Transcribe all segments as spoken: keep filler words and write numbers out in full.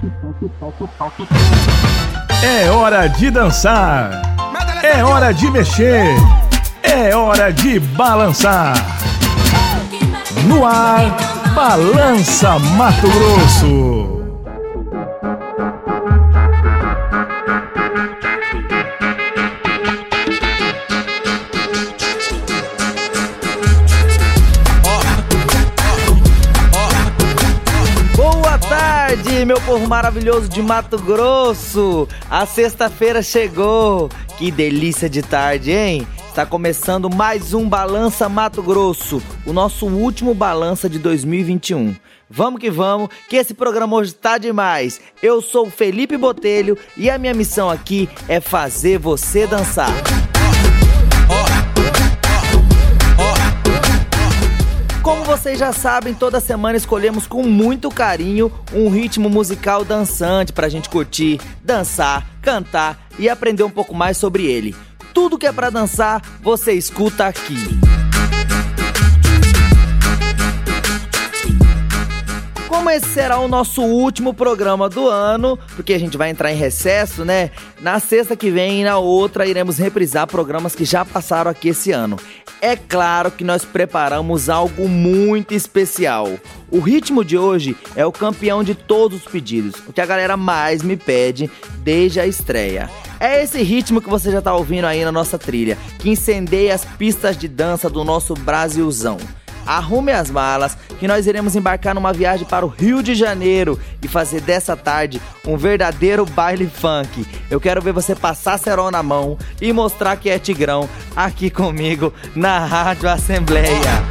É hora de dançar, é hora de mexer, é hora de balançar. No ar, Balança Mato Grosso. Meu povo maravilhoso de Mato Grosso, a sexta-feira chegou, que delícia de tarde, hein? Está começando mais um Balança Mato Grosso, o nosso último Balança de dois mil e vinte e um. Vamos que vamos, que esse programa hoje tá demais. Eu sou o Felipe Botelho e a minha missão aqui é fazer você dançar. Como vocês já sabem, toda semana escolhemos com muito carinho um ritmo musical dançante pra gente curtir, dançar, cantar e aprender um pouco mais sobre ele. Tudo que é pra dançar, você escuta aqui. Como esse será o nosso último programa do ano, porque a gente vai entrar em recesso, né? Na sexta que vem e na outra iremos reprisar programas que já passaram aqui esse ano. É claro que nós preparamos algo muito especial. O ritmo de hoje é o campeão de todos os pedidos, o que a galera mais me pede desde a estreia. É esse ritmo que você já tá ouvindo aí na nossa trilha, que incendeia as pistas de dança do nosso Brasilzão. Arrume as malas, que nós iremos embarcar numa viagem para o Rio de Janeiro e fazer dessa tarde um verdadeiro baile funk. Eu quero ver você passar cerol na mão e mostrar que é tigrão aqui comigo na Rádio Assembleia.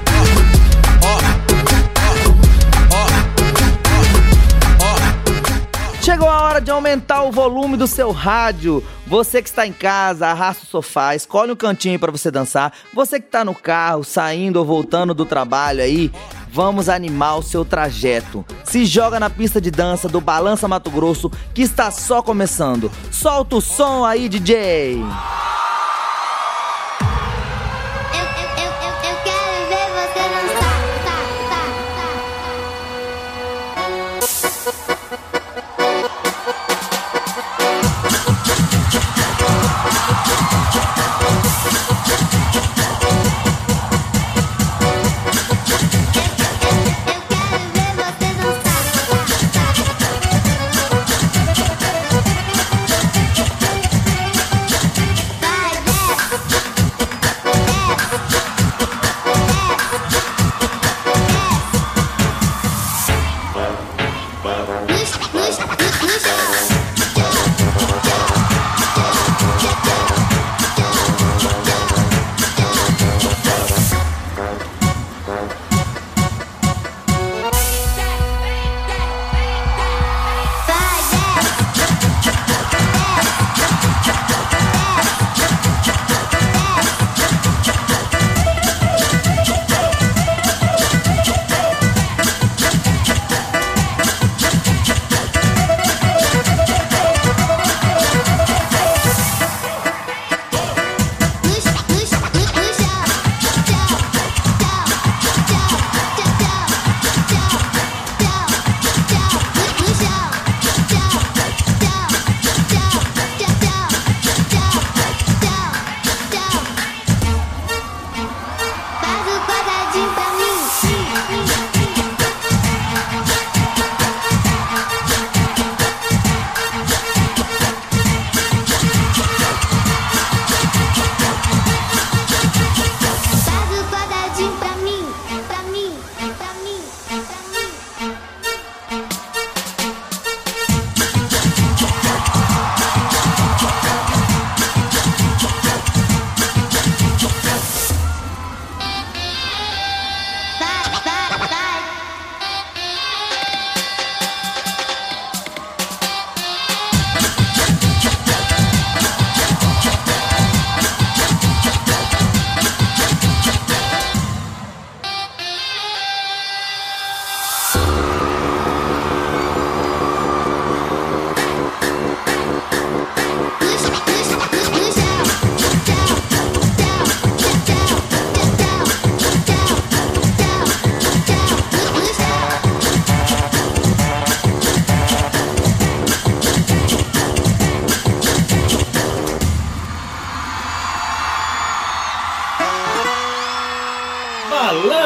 Chegou a hora de aumentar o volume do seu rádio. Você que está em casa, arrasta o sofá, escolhe um cantinho para você dançar. Você que está no carro, saindo ou voltando do trabalho aí, vamos animar o seu trajeto. Se joga na pista de dança do Balança Mato Grosso, que está só começando. Solta o som aí, D J!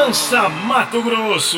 Balança Mato Grosso.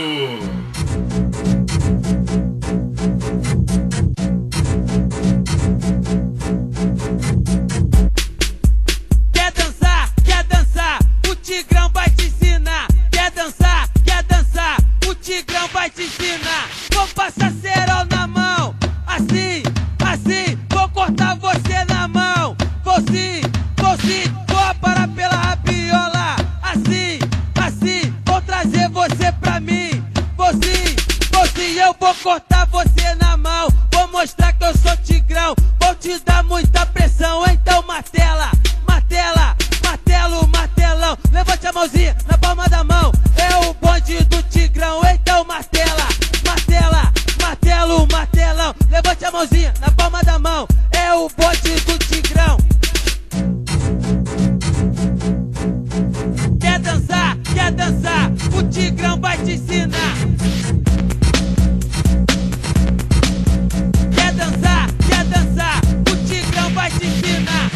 Quer dançar, quer dançar, o Tigrão vai te ensinar. Quer dançar, quer dançar, o Tigrão vai te ensinar. Vou passar cerol na mão, assim, assim, vou cortar você na mão. Vou sim, vou sim, vou aparar pela rabiola. Assim, assim, vou trazer você pra mim. Vou sim, vou sim, eu vou cortar você na mão. Vou mostrar que eu sou Tigrão, vou te dar muita pressão. Então martela, martela, martelo, martelão. Levante a mãozinha na palma da mão, é o bonde do Tigrão. Então martela, martela, martelo, martelão. Levante a mãozinha na palma da mão, é o bonde do Tigrão. Quer dançar, quer dançar, o Tigrão vai te ensinar. Quer dançar, quer dançar, o Tigrão vai te ensinar.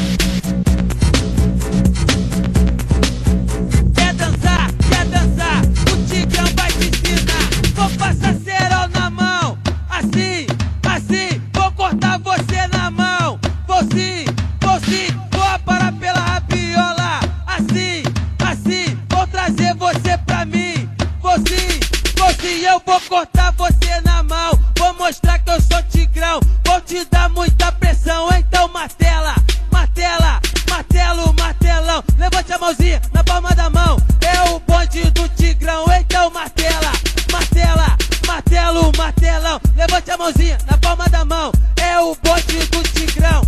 Quer dançar, quer dançar, o Tigrão vai te ensinar. Vou passar cerol na mão, assim, assim, vou cortar você na mão. Vou sim, vou sim, vou aparar pela rabiola. Assim, assim, vou trazer você pra mim. Vou sim, vou sim, eu vou cortar você na mão. Vou mostrar que eu sou Tigrão, vou te dar muita pressão. Então martela, martela, martelo, martelão. Levante a mãozinha na palma da mão, é o bonde do Tigrão. Então martela, martela, martelo, martelão. Levante a mãozinha na palma da mão, é o bonde do Tigrão.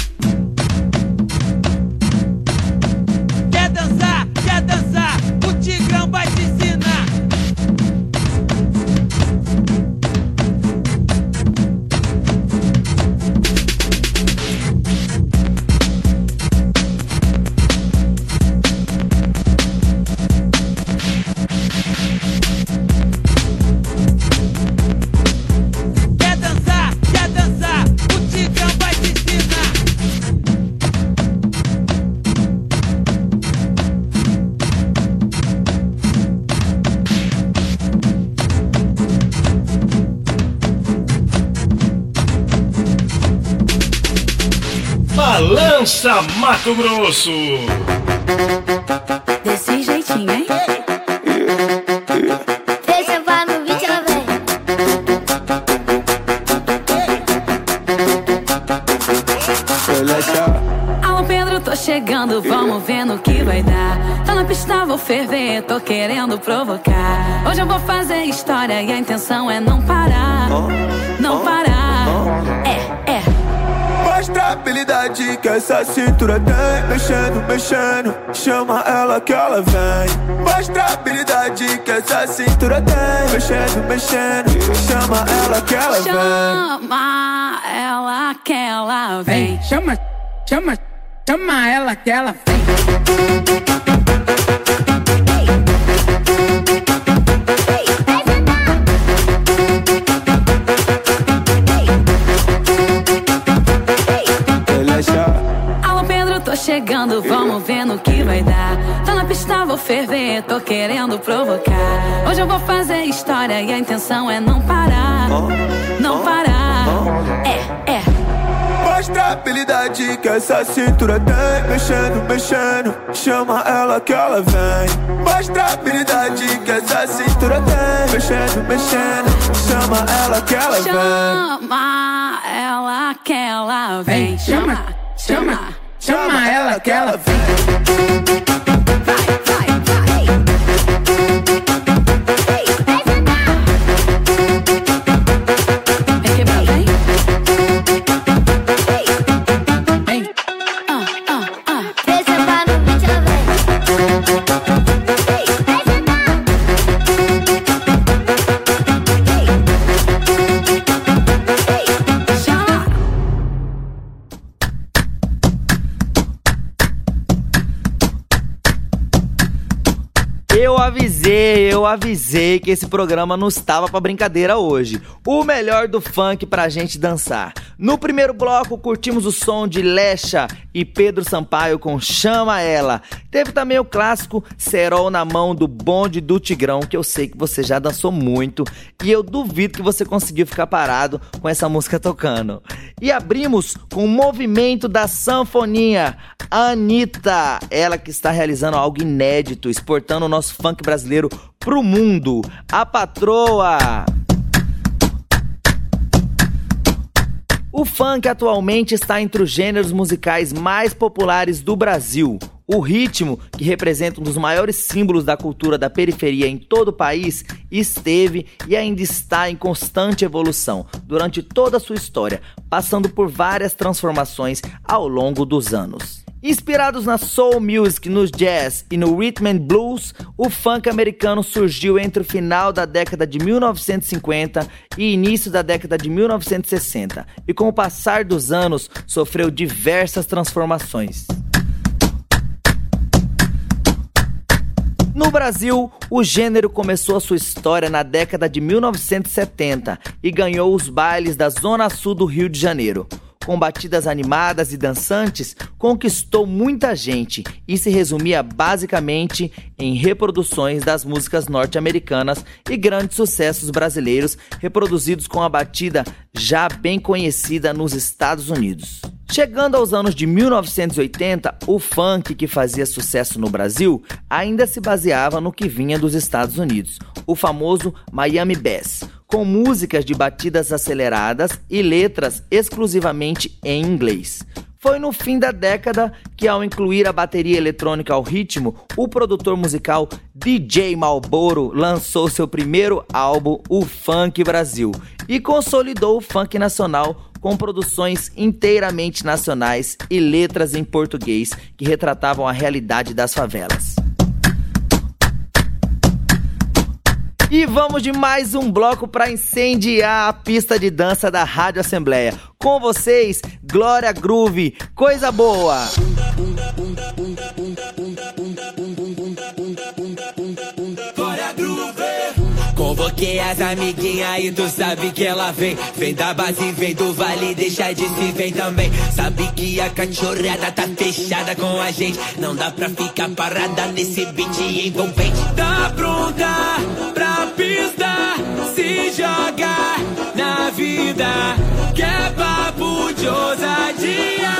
Quer dançar, quer dançar, o Tigrão vai te ensinar. Quer dançar, quer dançar, o Tigrão vai te ensinar. Balança Mato Grosso. Desse jeitinho, hein? Deixa pra no vídeo, véi. Alô Pedro, tô chegando, vamos ver no que vai dar. Tô na pista, vou ferver, tô querendo provocar. Hoje eu vou fazer história e a intenção é não parar. Não parar. É, é. Mostra a habilidade que essa cintura tem. Mexendo, mexendo, chama ela que ela vem. Mostra a habilidade que essa cintura tem. Mexendo, mexendo, chama ela que ela vem. Chama ela que ela vem. Vem, chama, chama, chama ela que ela vem. Alô Pedro, tô chegando, vamos ver no que vai dar. Tô na pista, vou ferver, tô querendo provocar. Hoje eu vou fazer história e a intenção é não parar. Não parar. É, é. Mostra a habilidade que essa cintura tem. Mexendo, mexendo, chama ela que ela vem. Mostra a habilidade que essa cintura tem. Mexendo, mexendo, chama ela que ela vem. Chama ela que ela vem. Vem, chama, chama, chama ela que ela vem. Vai, vai, vai. Vem quebrar, vem. Vem, Ah, ah, ah. Deixa pra no vídeo, véi. Chama. Eu avisei, Eu avisei que esse programa não estava pra brincadeira hoje. O melhor do funk pra gente dançar. No primeiro bloco, curtimos o som de Lecha e Pedro Sampaio com Chama Ela. Teve também o clássico Cerol na Mão do Bonde do Tigrão, que eu sei que você já dançou muito e eu duvido que você conseguiu ficar parado com essa música tocando. E abrimos com o movimento da sanfoninha, a Anitta, ela que está realizando algo inédito, exportando o nosso funk brasileiro pro mundo, a patroa. O funk atualmente está entre os gêneros musicais mais populares do Brasil. O ritmo, que representa um dos maiores símbolos da cultura da periferia em todo o país, esteve e ainda está em constante evolução durante toda a sua história, passando por várias transformações ao longo dos anos. Inspirados na soul music, no jazz e no rhythm and blues, o funk americano surgiu entre o final da década de mil novecentos e cinquenta e início da década de mil novecentos e sessenta, e com o passar dos anos sofreu diversas transformações. No Brasil, o gênero começou a sua história na década de mil novecentos e setenta e ganhou os bailes da Zona Sul do Rio de Janeiro. Com batidas animadas e dançantes, conquistou muita gente e se resumia basicamente em reproduções das músicas norte-americanas e grandes sucessos brasileiros reproduzidos com a batida já bem conhecida nos Estados Unidos. Chegando aos anos de mil novecentos e oitenta, o funk que fazia sucesso no Brasil ainda se baseava no que vinha dos Estados Unidos, o famoso Miami Bass, com músicas de batidas aceleradas e letras exclusivamente em inglês. Foi no fim da década que, ao incluir a bateria eletrônica ao ritmo, o produtor musical D J Malboro lançou seu primeiro álbum, o Funk Brasil, e consolidou o funk nacional com produções inteiramente nacionais e letras em português que retratavam a realidade das favelas. E vamos de mais um bloco para incendiar a pista de dança da Rádio Assembleia. Com vocês, Glória Groove, coisa boa! Glória Groove! Convoquei as amiguinhas e tu sabe que ela vem. Vem da base, vem do vale, deixa de se vem também. Sabe que a cachorrada tá fechada com a gente. Não dá pra ficar parada nesse beat envolvente. Tá pronta pra pista, se joga na vida, que é papo de ousadia.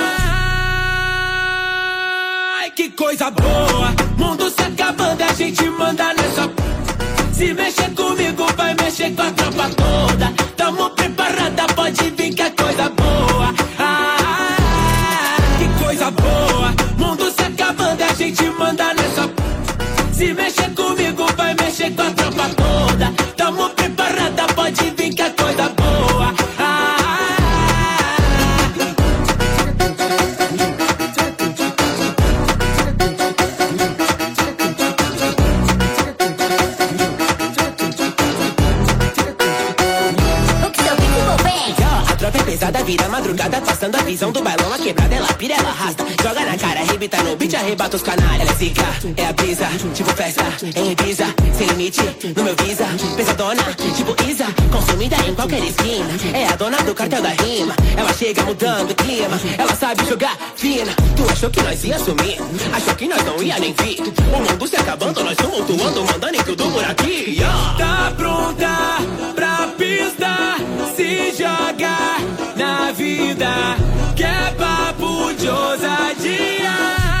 Ai, que coisa boa, mundo se acabando, a gente manda nessa. Se mexer comigo, vai mexer com a tropa toda. Tamo preparada, pode vir que é coisa boa. Ah, ah, ah, que coisa boa, mundo se acabando, a gente manda nessa. Se mexer comigo, vai mexer com a tropa toda. Tamo preparada, pode vir que é coisa boa. Ah, ah, pesada, vira madrugada, passando a visão do bailão, a quebrada, ela pira, ela arrasta, joga na cara, arrebita no beat, arrebata os canalhas. Ela é zica, é a brisa, tipo festa, em Ibiza, sem limite, no meu visa, pesadona, tipo Isa, consumida em qualquer esquina, é a dona do cartel da rima, ela chega mudando o clima, ela sabe jogar fina. Tu achou que nós ia sumir, achou que nós não ia nem vir, o mundo se acabando, nós tumultuando, mandando em tudo por aqui. Yeah. Tá pronta pra pista, se joga na vida, que é papo de ousadia.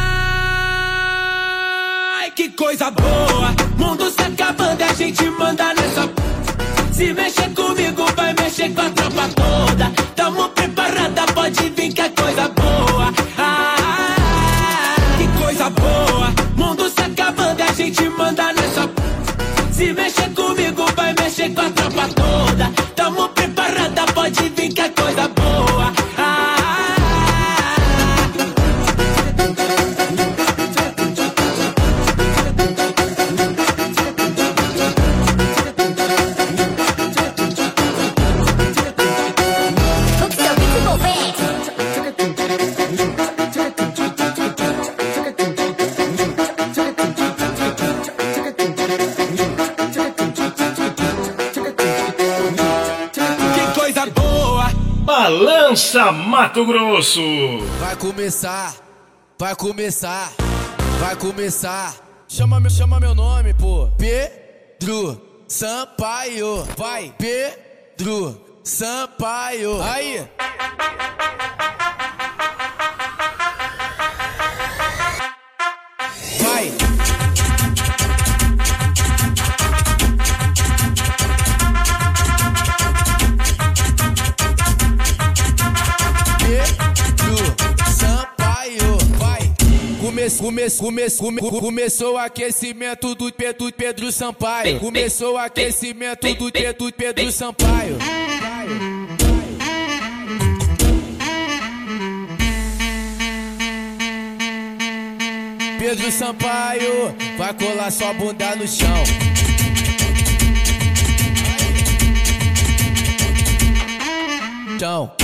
Ai, que coisa boa, mundo se acabando, a gente manda nessa. Se mexer comigo, vai mexer com a tropa toda. Tamo preparada, pode vir que é coisa boa. Ah, ah, ah, que coisa boa, mundo se acabando, a gente manda nessa. Se mexer comigo, vai mexer com a tropa toda. Tamo preparada, pode vir que é coisa boa. Ah, ah, ah. O que Balança Mato Grosso. Vai começar, vai começar, vai começar. Chama, meu, chama meu nome, pô. Pedro Sampaio. Vai, Pedro Sampaio. Aí. Vai. Come, come, come, começou o aquecimento do Pedro, Pedro Sampaio. Começou o aquecimento do Pedro, Pedro Sampaio. Pedro Sampaio vai colar sua bunda no chão. Chão.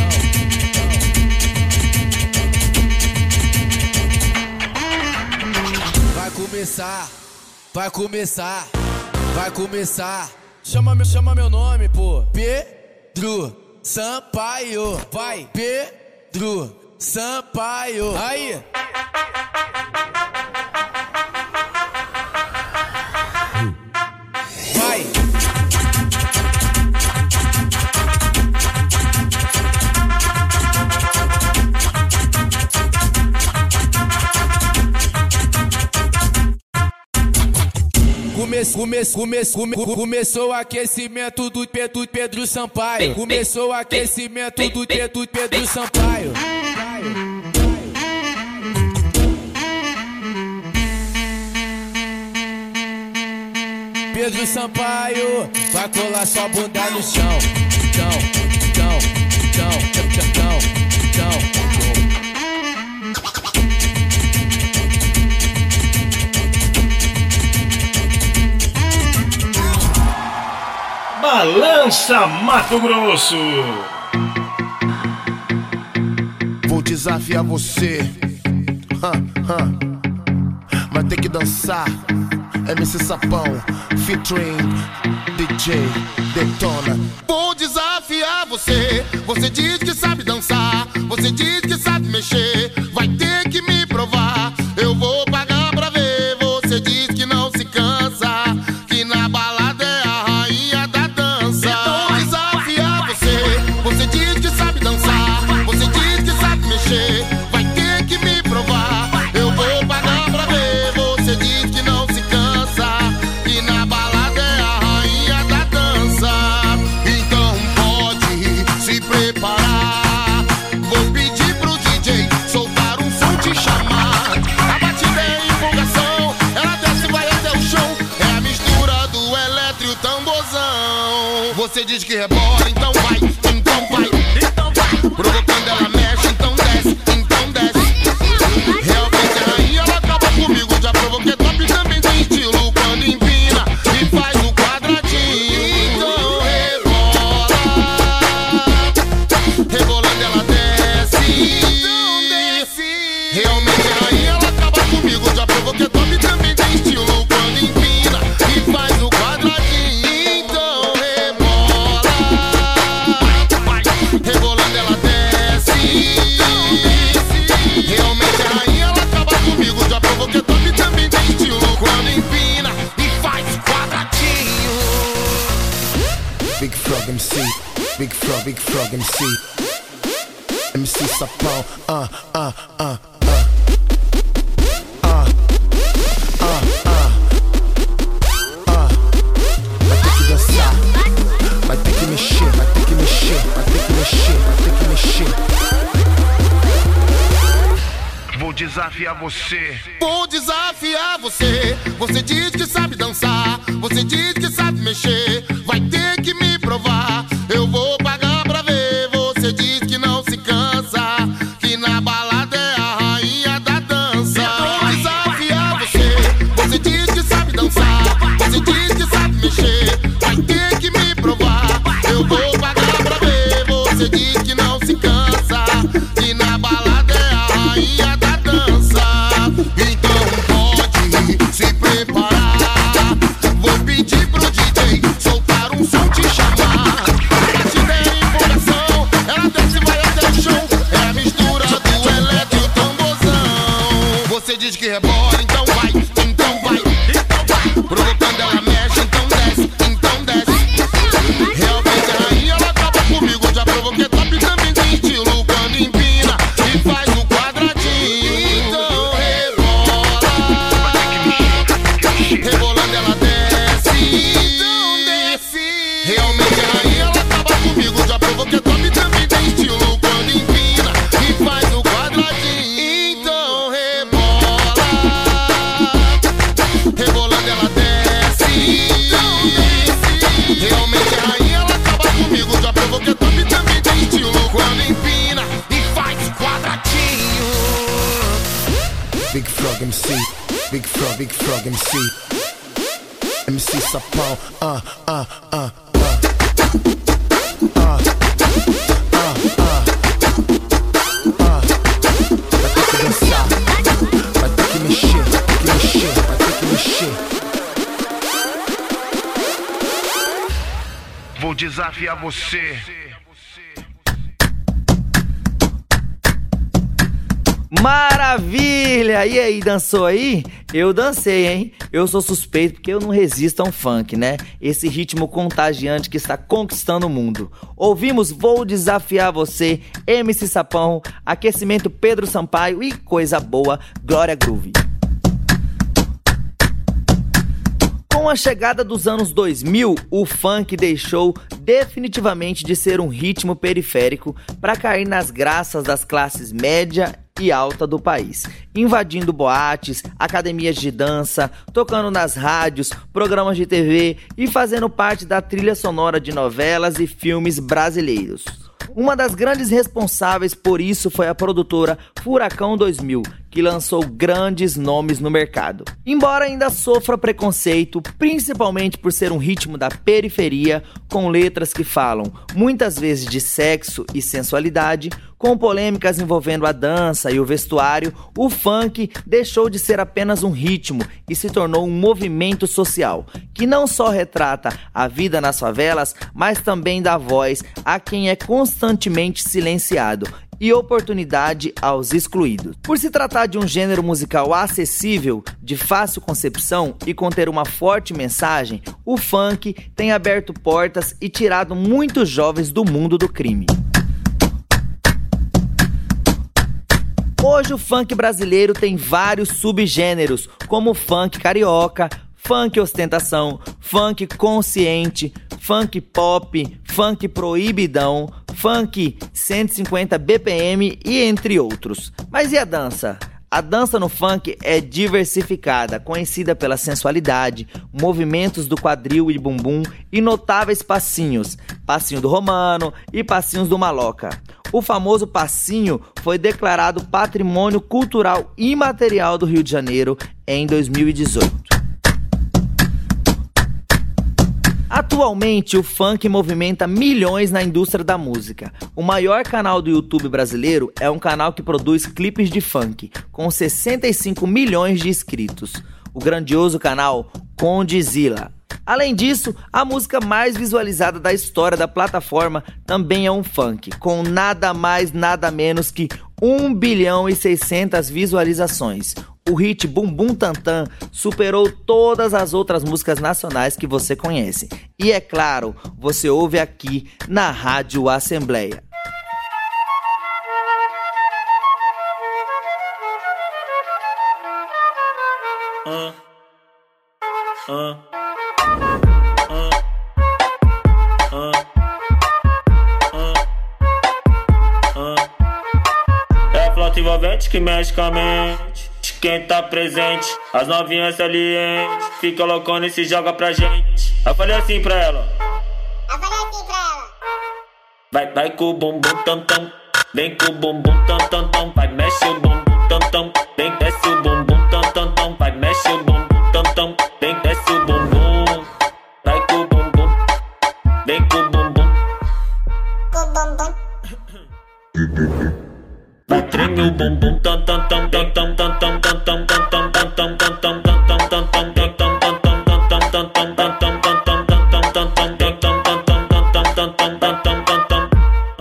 Vai começar, vai começar, vai começar. Chama, meu, chama meu nome, pô. Pedro Sampaio. Vai, Pedro Sampaio. Aí. Vai. Come, come, come, come, começou o aquecimento do Pedro, Pedro Sampaio. Começou o aquecimento do Pedro, Pedro Sampaio. Pedro Sampaio vai colar sua bunda no chão. Chão, chão, chão, chão, chão, chão. Balança Mato Grosso. Vou desafiar você, huh, huh. Vai ter que dançar. M C Sapão, featuring D J Detona. Vou desafiar você. Você diz que sabe dançar, você diz que sabe mexer. Vai ter que me provar. Eu vou pagar pra ver. Você diz que não se cansa, que na balada é a rainha da dança. Vou desafiar você. Você diz que sabe dançar, você diz que sabe mexer. Vai ter que me provar. Eu vou pagar pra ver. Você diz que não se cansa, que na balada é a rainha da dança. Então pode se preparar. Vou pedir pro D J soltar um som, te chamar. A batida é empolgação, ela desce e vai até o chão. É a mistura do eletro e o tamborzão. Você diz que rebola, então vai, então vai, então vai. Provocando ela mexe, então desce, então desce. Realmente a rainha, ela acaba comigo. Já provoquei top, também tem estilo quando empina e faz o quadradinho. Então rebola, rebolando ela desce, então desce. Realmente a rainha, ela acaba comigo. Já provoquei top, também tem estilo quando empina e faz o quadradinho. Então rebola, rebolando ela desce, então desce. Realmente a rainha, ela acaba comigo. Já provoquei top, também tem estilo quando empina e faz quadradinho. Big Frog M C, Big Frog, Big Frog M C, M C Sapão, ah, ah, ah, ah, ah, ah, ah, ah. Vai ter que dançar, vai ter que mexer, vai ter que mexer, vai ter que mexer, vai ter que mexer. Vou desafiar você. Vou desafiar você. Você diz que sabe dançar, você diz que sabe mexer. Vai ter que me provar. Eu vou pagar pra ver. Você diz que não se cansa, que na balada é a rainha da dança. Vou desafiar você. Você diz que sabe dançar, você diz que sabe mexer. Vai ter que me provar. Eu vou pagar pra ver. Você diz que não se cansa, que na balada é a rainha da dança. Então pode se preparar. Vou pedir pro D J soltar um som, te chamar. você diz que rebola, então vai, então vai, então vai. Provocando ela mexe, então desce, então desce. Realmente a rainha, ela acaba comigo. Já provoquei top também tem estilo quando empina e faz o quadradinho. Então rebola, rebolando ela desce, então desce. Realmente a rainha, ela acaba comigo. Já provoquei top também tem estilo quando empina e faz o quadradinho. Então rebola, rebolando ela desce, então desce. Realmente a rainha, ela acaba comigo. Já provoquei top também tem estilo quando empina e faz quadradinho. Big Frog M C, Big Frog, Big Frog M C, M C Sapão, ah, ah, ah, ah, ah, ah, ah, ah. Vai ter que dançar, vai ter que mexer, vai ter que mexer, vai ter que mexer. Vou desafiar você. Maravilha! E aí, dançou aí? Eu dancei, hein? Eu sou suspeito porque eu não resisto a um funk, né? Esse ritmo contagiante que está conquistando o mundo. Ouvimos Vou Desafiar Você, M C Sapão, Aquecimento Pedro Sampaio e coisa boa, Glória Groove. Com a chegada dos anos dois mil, o funk deixou definitivamente de ser um ritmo periférico para cair nas graças das classes média e alta do país, invadindo boates, academias de dança, tocando nas rádios, programas de T V e fazendo parte da trilha sonora de novelas e filmes brasileiros. Uma das grandes responsáveis por isso foi a produtora Furacão dois mil, que lançou grandes nomes no mercado. Embora ainda sofra preconceito, principalmente por ser um ritmo da periferia, com letras que falam muitas vezes de sexo e sensualidade, com polêmicas envolvendo a dança e o vestuário, o funk deixou de ser apenas um ritmo e se tornou um movimento social, que não só retrata a vida nas favelas, mas também dá voz a quem é constantemente silenciado e oportunidade aos excluídos. Por se tratar de um gênero musical acessível, de fácil concepção e conter uma forte mensagem, o funk tem aberto portas e tirado muitos jovens do mundo do crime. Hoje o funk brasileiro tem vários subgêneros, como o funk carioca, funk ostentação, funk consciente, funk pop, funk proibidão, funk cento e cinquenta B P M e entre outros. Mas e a dança? A dança no funk é diversificada, conhecida pela sensualidade, movimentos do quadril e bumbum e notáveis passinhos, passinho do romano e passinhos do maloca. O famoso passinho foi declarado Patrimônio Cultural Imaterial do Rio de Janeiro em dois mil e dezoito. Atualmente, o funk movimenta milhões na indústria da música. O maior canal do YouTube brasileiro é um canal que produz clipes de funk, com sessenta e cinco milhões de inscritos. O grandioso canal Condzilla. Além disso, a música mais visualizada da história da plataforma também é um funk, com nada mais nada menos que um bilhão e seiscentas visualizações. O hit Bum Bum Tantan superou todas as outras músicas nacionais que você conhece. E é claro, você ouve aqui na Rádio Assembleia. Uh, uh, uh, uh, uh, uh. É a flauta envolvente que mexe com a mente. Quem tá presente, as novinhas salientes, fica loucona e se joga pra gente. Eu falei assim pra ela. Eu falei assim pra ela. Vai, vai com o bumbum tam tam, vem com o bumbum tam tam tam, vai mexe o bumbum tam tam, vem desce o bumbum tam tam tam, vai mexe o bumbum tam tam, vem desce o bumbum, vai com o bumbum, vem com o bumbum, Com o bumbum. vai treme o bumbum tam tam tam tam tam tam tam tam tam tam tam tam tam tam tam tam tam tam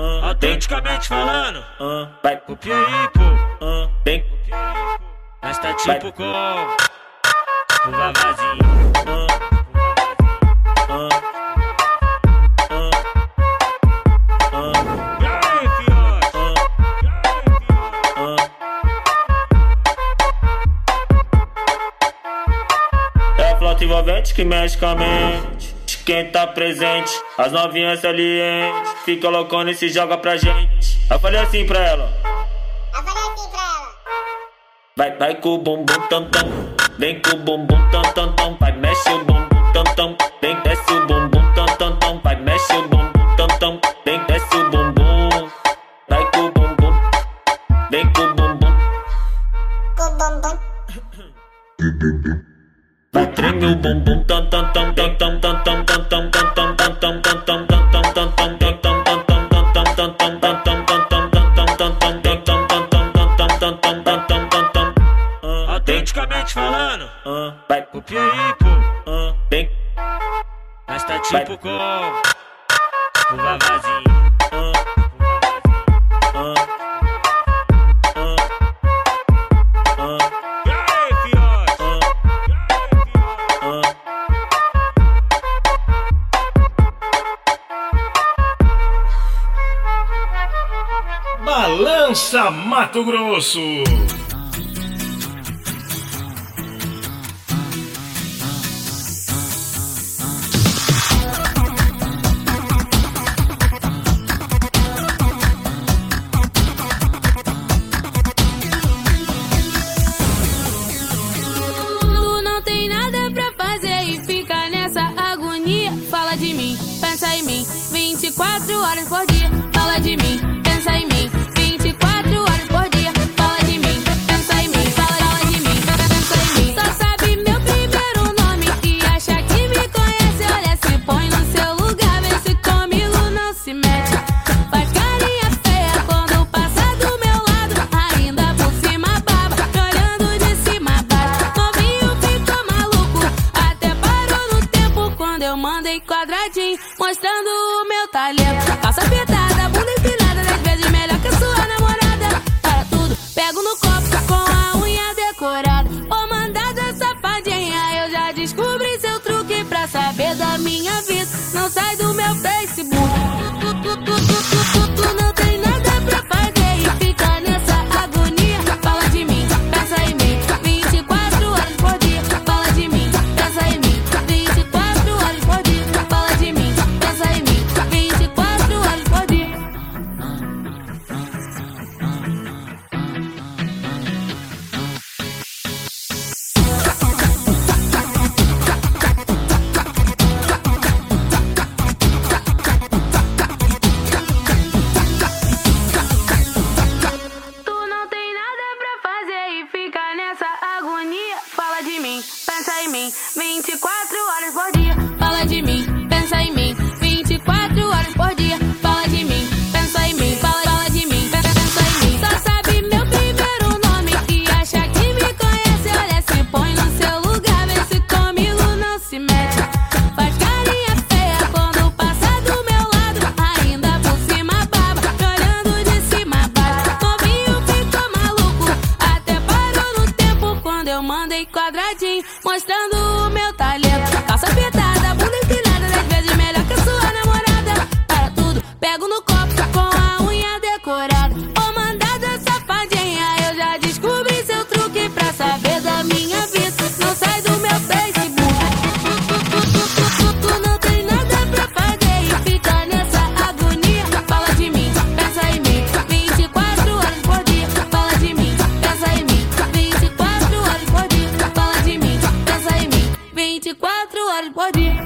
autenticamente falando, vai copia aí, pô, vem, nós tá tá tipo com o Vavazinho. Uh, uh, uh, uh. E aí, fiote? Uh, uh. É a flauta envolvente que mexe com a mente. Quem tá presente, as novinhas salientes, fica loucona e se joga pra gente. Eu falei assim pra ela. Eu falei assim pra ela. Vai, vai com o bumbum tam tam, vem com o bumbum tam tam tam, vai mexe o bumbum tam tam, vem desce o bumbum tam tam tam, vai mexe o bumbum tam tam, vem desce o bumbum, vai com o bumbum, vem com o bumbum, Com o bumbum. vai treme o bumbum tam tam tam tam tam tam tam tam tam tam tam tam tam tam tam tam tam tam autenticamente falando, uh, vai copia aí, pô. Uh, vem. Mas tá tipo com o Vavazinho. Uh, uh, uh, uh, E aí, fiote? uh, uh. Balança Mato Grosso. vinte e quatro horas por dia, fala de mim, pensa em mim. vinte e quatro horas por dia, fala de mim, pensa em mim, fala, fala de mim, pensa em mim. Só sabe meu primeiro nome e acha que me conhece. Olha, se põe no seu lugar, vê se comigo não se mete. Faz carinha feia quando passa do meu lado, ainda por cima baba, olhando de cima a baixo. Novinho ficou maluco, até parou no tempo quando eu mandei quadradinho, mostrando o meu talento. Calça apertada, bunda empinada, dez vezes melhor que a sua namorada. Para tudo, pego no copo com a unha decorada. Ô mandada safadinha, eu já descobri seu truque pra saber da minha vida. Não sai do meu Facebook. Tu, tu, tu, tu, tu, tu, tu não tem nada pra fazer e fica nessa agonia. Fala de mim, pensa em mim, vinte e quatro horas por dia. Fala de mim, pensa em mim, vinte e quatro horas por dia. Fala de mim, pensa em mim, vinte e quatro horas por dia. Tu não tem nada pra fazer e fica nessa agonia. Fala de mim, pensa em mim, vinte e quatro horas por dia. Fala de mim, pensa em mim, vinte e quatro horas por dia. Fala de mim, pensa em mim, fala, fala de mim, pensa em mim. Só sabe meu primeiro nome e acha que me conhece. Olha, se põe no seu lugar, vê se comigo não se mete. Faz carinha feia quando passa do meu lado, ainda por cima baba, olhando de cima a baixo. Novinho ficou maluco, até parou no tempo quando eu mandei quadradinho, mostrando o meu talento. Calça apertada, bunda empinada, dez vezes melhor que a sua namorada. Para tudo, pego no copo com a unha decorada. Ô mandada safadinha, eu já descobri seu truque pra saber da minha vida. Não sai do meu Facebook. Tu, tu, tu, tu, tu, tu não tem nada pra fazer e fica nessa agonia. Fala de mim, pensa em mim, vinte e quatro horas por dia. Fala de mim, pensa em mim, vinte e quatro horas por dia. Fala de mim, pensa em mim, vinte e quatro horas por dia.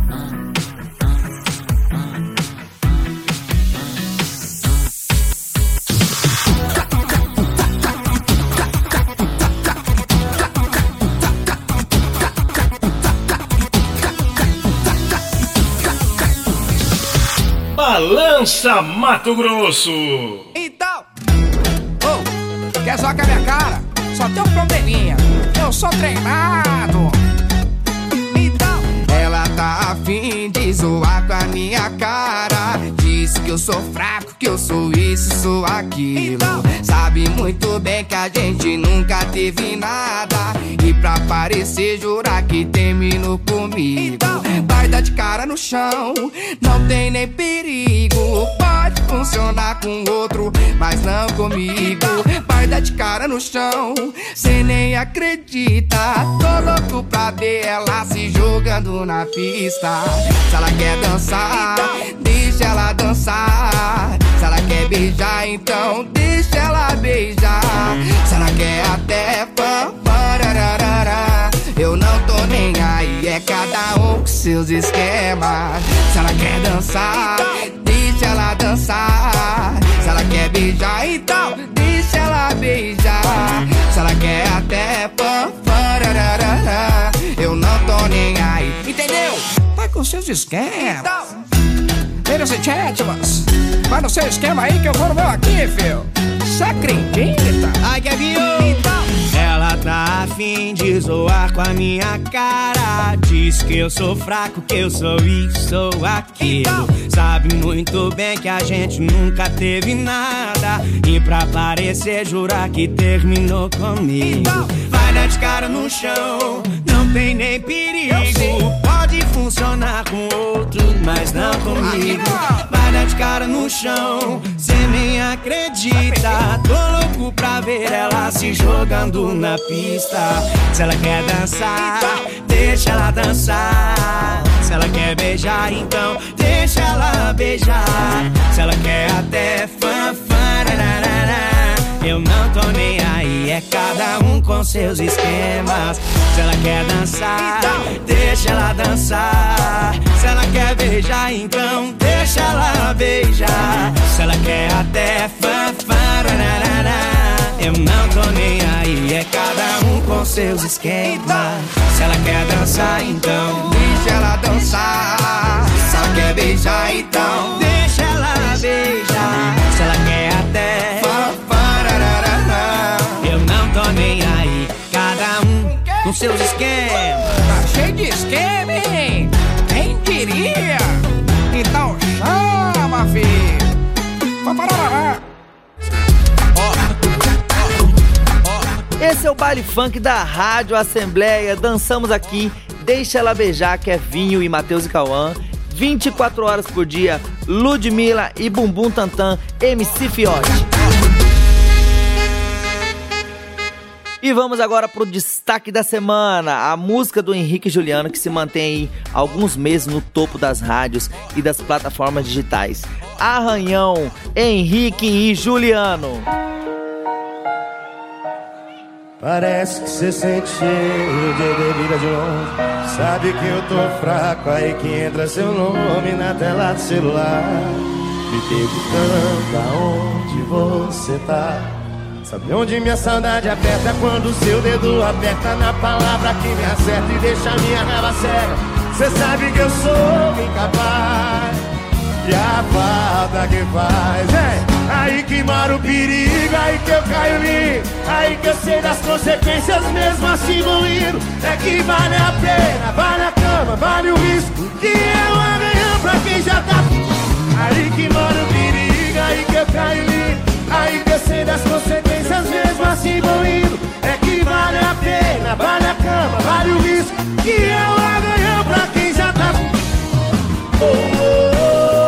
Balança Mato Grosso. Então, oh, quer zoar com a minha cara? Só tem um probleminha, eu sou treinado. Então, ela tá tá afim de zoar com a minha cara. Diz que eu sou fraco, que eu sou isso, sou aquilo. Então, sabe muito bem que a gente nunca teve nada. E pra parecer jurar que terminou comigo. Então, vai dar de cara no chão, não tem nem perigo. Pode funcionar com outro, mas não comigo. Vai dar de cara no chão, cê nem acredita. Tô louco pra ver ela se jogando na pista. Se ela quer dançar, deixa ela dançar. Se ela quer beijar, então deixa ela beijar. Se ela quer até pamparararara, eu não tô nem aí, é cada um com seus esquemas. Se ela quer dançar, deixa ela dançar. Se ela quer beijar, então deixa ela beijar. Se ela quer até pamparararara, eu não tô nem aí, entendeu? Vai com seus esquemas. Ladies and gentlemen, vai no seu esquema aí que eu vou no meu aqui, filho. Você acredita? Ai, quer vir? Ela tá afim de zoar com a minha cara. Diz que eu sou fraco, que eu sou isso, sou aquilo. Sabe muito bem que a gente nunca teve nada. E pra parecer jurar que terminou comigo. Vai dar de cara no chão, não tem nem perigo. Pode funcionar com outro, mas não comigo. Vai dar de cara no chão, cê nem acredita. Tô louco pra ver ela se jogando na pista. Se ela quer dançar, deixa ela dançar. Se ela quer beijar, então deixa ela beijar. Se ela quer até fanfarararara, eu não tô nem aí, é cada um com seus esquemas. Se ela quer dançar, deixa ela dançar. Se ela quer beijar, então deixa ela beijar. Se ela quer até fanfarararara, eu não tô nem aí, é cada um com seus esquemas. Se ela quer dançar, então deixa ela dançar. Se ela quer beijar, então deixa ela beijar. Se ela quer até fanfarararara, eu não tô nem aí, cada um com seus esquemas. Tá cheio de esquema, hein? Quem diria? Então chama, filho. Fanfarararara. Esse é o baile funk da Rádio Assembleia. Dançamos aqui Deixa Ela Beijar, Kevinho e Matheus e Cauã. vinte e quatro horas por dia, Ludmilla e Bumbum Tantan, M C Fiote. E vamos agora pro destaque da semana. A música do Henrique e Juliano, que se mantém há alguns meses no topo das rádios e das plataformas digitais. Arranhão, Henrique e Juliano. Parece que cê sente cheiro de bebida de longe. Sabe que eu tô fraco, aí que entra seu nome na tela do celular. Me perguntando aonde você tá. Sabe onde minha saudade aperta? Quando seu dedo aperta na palavra que me acerta e deixa minha raiva cega. Cê sabe que eu sou incapaz, e a falta que faz, é aí que mora o perigo, aí que eu caio lindo, aí que eu sei das consequências mesmo assim vou indo. É que vale a pena, vale a cama, vale o risco, que é um arranhão pra quem já tá. Aí que mora o perigo, aí que eu caio lindo, aí que eu sei das consequências mesmo assim vou indo. É que vale a pena, vale a cama, vale o risco, que é um arranhão pra quem já tá. Oh, oh, oh.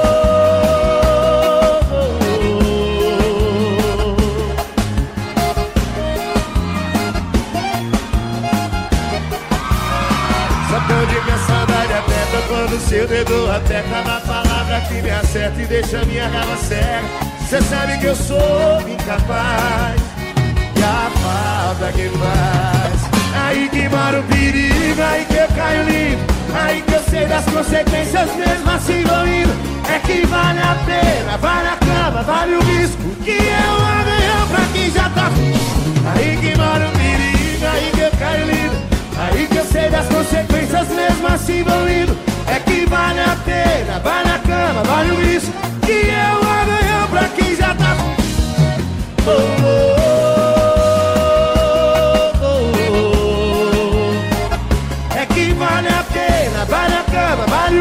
Quando seu dedo aperta na palavra que me acerta e deixa minha raiva cega. Cê sabe que eu sou incapaz, e a falta que faz. Aí que mora o perigo, aí que eu caio lindo, aí que eu sei das consequências mesmo assim vou indo. É que vale a pena, vale a cama, vale o risco, que é um arranhão pra quem já tá. Aí que mora o perigo, aí que eu caio lindo, aí que eu sei das consequências mesmo assim vou indo. É que vale a pena, vale a cama, vale o risco, que é um arranhão pra quem já tá. Oh, oh, oh, oh, oh. É que vale a pena, vale a cama, vale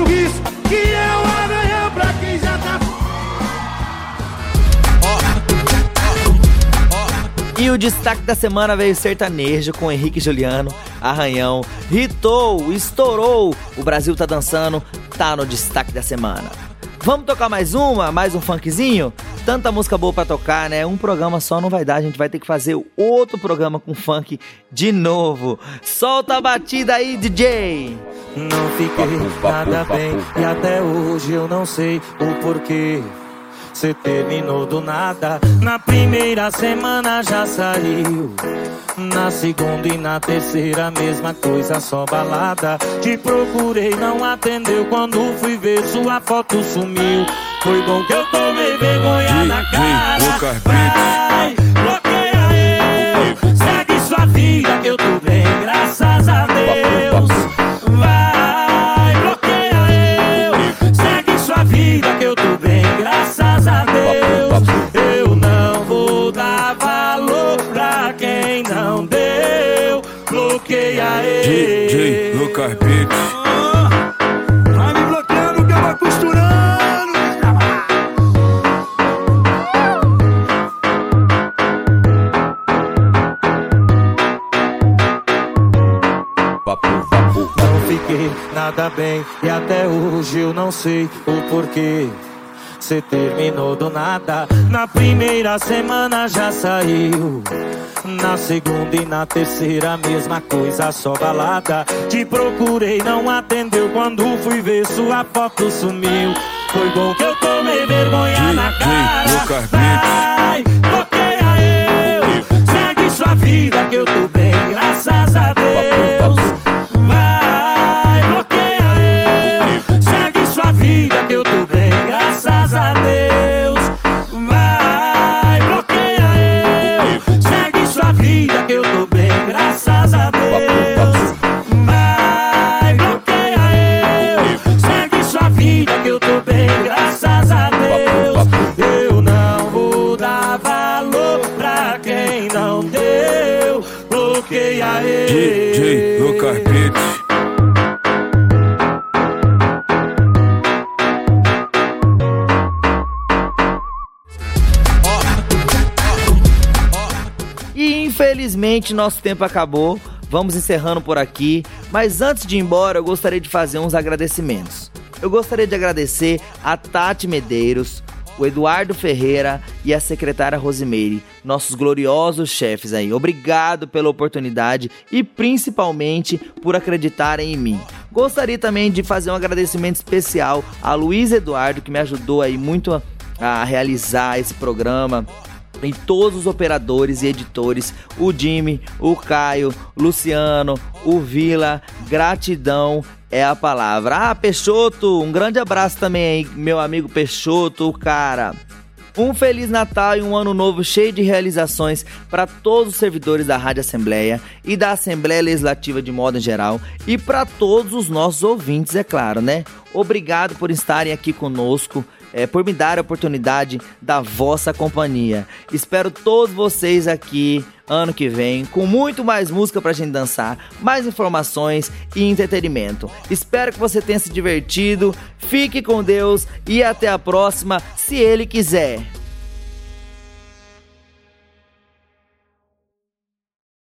E o destaque da semana veio sertanejo com Henrique e Juliano, Arranhão. Hitou, estourou, o Brasil tá dançando, tá no destaque da semana. Vamos tocar mais uma? Mais um funkzinho? Tanta música boa pra tocar, né? Um programa só não vai dar, a gente vai ter que fazer outro programa com funk de novo. Solta a batida aí, D J! Não fiquei nada bem e até hoje eu não sei o porquê. Cê terminou do nada, na primeira semana já saiu. Na segunda e na terceira mesma coisa, só balada. Te procurei, não atendeu, quando fui ver sua foto sumiu. Foi bom que eu tomei vergonha na cara. Vai, bloqueia eu, segue sua vida que eu tô bem, graças a Deus. Vai, bloqueia eu, segue sua vida que eu tô bem, graças a Deus. Eu não vou dar valor pra quem não deu. Bloqueia eu. D J Lucas Beats. Vai me bloqueando que eu vou costurando. Não fiquei nada bem e até hoje eu não sei o porquê. Cê terminou do nada, na primeira semana já saiu. Na segunda e na terceira mesma coisa, só balada. Te procurei, não atendeu, quando fui ver sua foto sumiu. Foi bom que eu tomei vergonha na cara. Vai, bloqueia eu, segue sua vida que eu tô bem, graças a Deus. Vai, bloqueia eu, segue sua vida que eu tô bem, graças a Deus. Vai, bloqueia eu, segue sua vida que eu tô bem, graças a Deus. Vai, bloqueia eu, segue sua vida que eu tô bem, graças a Deus. Eu não vou dar valor pra quem não deu. Bloqueia eu. D J Lucas Beats. E infelizmente nosso tempo acabou, vamos encerrando por aqui, mas antes de ir embora eu gostaria de fazer uns agradecimentos. Eu gostaria de agradecer a Tati Medeiros, o Eduardo Ferreira e a secretária Rosimeire, nossos gloriosos chefes aí. Obrigado pela oportunidade e principalmente por acreditarem em mim. Gostaria também de fazer um agradecimento especial a Luiz Eduardo, que me ajudou aí muito a, a realizar esse programa. Em todos os operadores e editores, o Jimmy, o Caio, o Luciano, o Vila, gratidão é a palavra. Ah, Peixoto, um grande abraço também aí, meu amigo Peixoto, cara. Um Feliz Natal e um Ano Novo cheio de realizações para todos os servidores da Rádio Assembleia e da Assembleia Legislativa de modo em geral e para todos os nossos ouvintes, é claro, né? Obrigado por estarem aqui conosco. É, por me dar a oportunidade da vossa companhia. Espero todos vocês aqui ano que vem com muito mais música pra gente dançar, mais informações e entretenimento. Espero que você tenha se divertido. Fique com Deus e até a próxima, se Ele quiser.